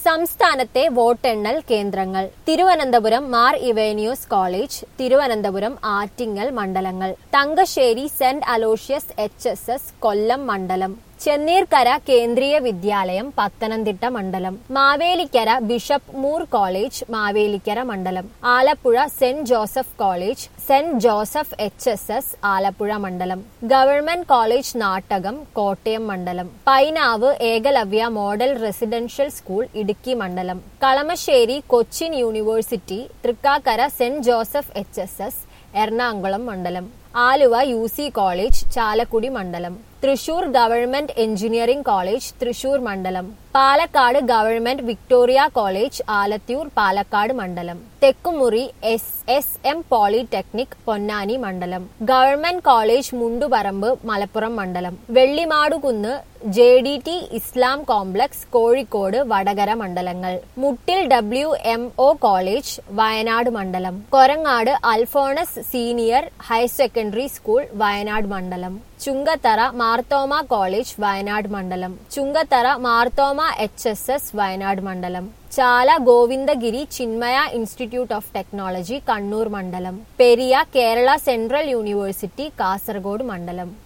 സംസ്ഥാനത്തെ വോട്ടെണ്ണൽ കേന്ദ്രങ്ങൾ: തിരുവനന്തപുരം മാർ ഇവേനിയോസ് കോളേജ്, തിരുവനന്തപുരം ആറ്റിങ്ങൽ മണ്ഡലങ്ങൾ, Thangassery Saint Aloysius HSS Kollam മണ്ഡലം, ചെന്നീർക്കര കേന്ദ്രീയ വിദ്യാലയം പത്തനംതിട്ട മണ്ഡലം, Mavelikkara Bishop Moore college Mavelikkara മണ്ഡലം, Alappuzha Saint Joseph college Saint Joseph HSS Alappuzha മണ്ഡലം, ഗവൺമെന്റ് കോളേജ് നാട്ടകം കോട്ടയം മണ്ഡലം, Painavu Eklavya model residential school Idukki മണ്ഡലം, Kalamassery Cochin university Thrikkakara Saint Joseph HSS Ernakulam മണ്ഡലം, ആലുവ UC കോളേജ് ചാലക്കുടി മണ്ഡലം, Thrissur government engineering college Thrissur മണ്ഡലം, Palakkad government Victoria college Alathur Palakkad മണ്ഡലം, തെക്കുമുറി SM പോളിടെക്നിക് പൊന്നാനി മണ്ഡലം, ഗവൺമെന്റ് കോളേജ് മുണ്ടുപറമ്പ് മലപ്പുറം മണ്ഡലം, വെള്ളിമാടുകുന്ന് JDT ഇസ്ലാം കോംപ്ലക്സ് കോഴിക്കോട് വടകര മണ്ഡലങ്ങൾ, മുട്ടിൽ WMO കോളേജ് വയനാട് മണ്ഡലം, Korangad Alphonsus senior higher secondary school Wayanad മണ്ഡലം, ചുങ്കത്തറ മാർത്തോമ കോളേജ് വയനാട് മണ്ഡലം, ചുങ്കത്തറ മാർത്തോമ HSS വയനാട് മണ്ഡലം, Chala Govindagiri Chinmaya institute of technology Kannur മണ്ഡലം, പെരിയ കേരള സെൻട്രൽ യൂണിവേഴ്സിറ്റി കാസർഗോഡ് മണ്ഡലം.